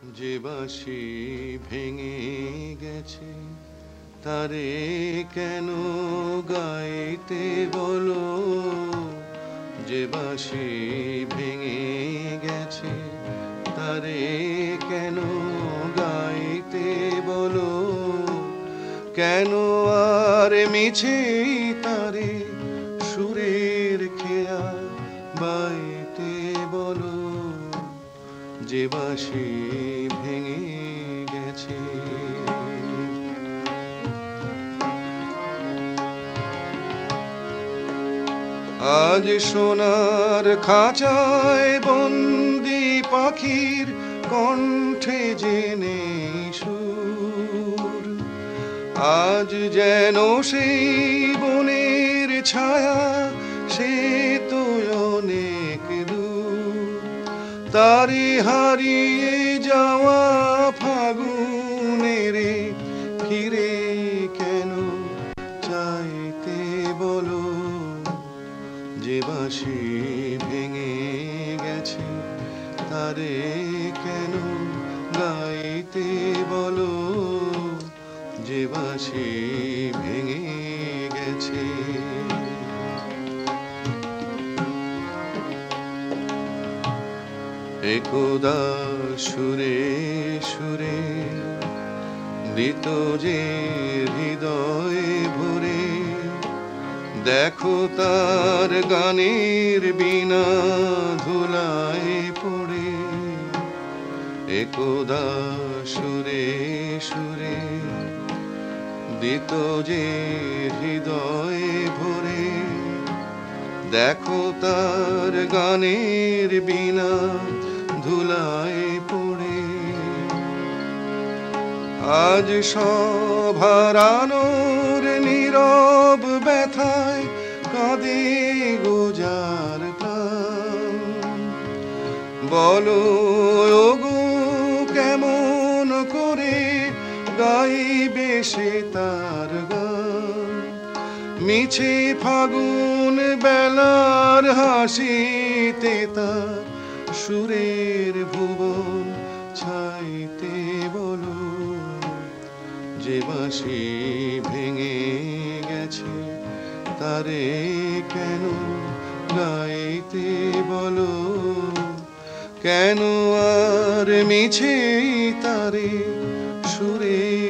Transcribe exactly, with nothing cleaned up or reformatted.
যে বাঁশি ভেঙে গেছে তারে কেন গাইতে বলো, যে বাঁশি ভেঙে গেছে তারে কেন গাইতে বলো, কেন আর মিছে তারে সুরের খেয়া বাইতে বলো, যে বাঁশি ভেঙে গেছে। আজ সোনার খাঁচায় বন্দি পাখির কণ্ঠে জেনে সুর, আজ যেন সেই বনের ছায়া সে তো অনেক দূর, তারে হারিয়ে যাওয়া ফাগুনের ফিরে কেন চাইতে বলো, যে বাঁশি ভেঙে গেছে তারে কেন গাইতে বলো, যে বাঁশি ভেঙে গেছে। একদা সুরে সুরে দিত যে হৃদয় ভরে, দেখো তার গানের বিনা ধুলায় পড়ে। একদা সুরে সুরে দিত যে হৃদয় ভরে, দেখো তার গানের বিনা ধুলায় পড়ে। আজ সব হারানোর নীরব ব্যথায় কাঁদে গোজার প্রাণ, বলো ওগো কেমন করে গাইবে সে তার গান, মিছে ফাগুন বেলার হাসিতে তার সুরের ভুবন ছাইতে বলো, যে বাঁশি ভেঙে গেছে তারে কেন গাইতে বলো, কেন আর মিছে তারে সুরে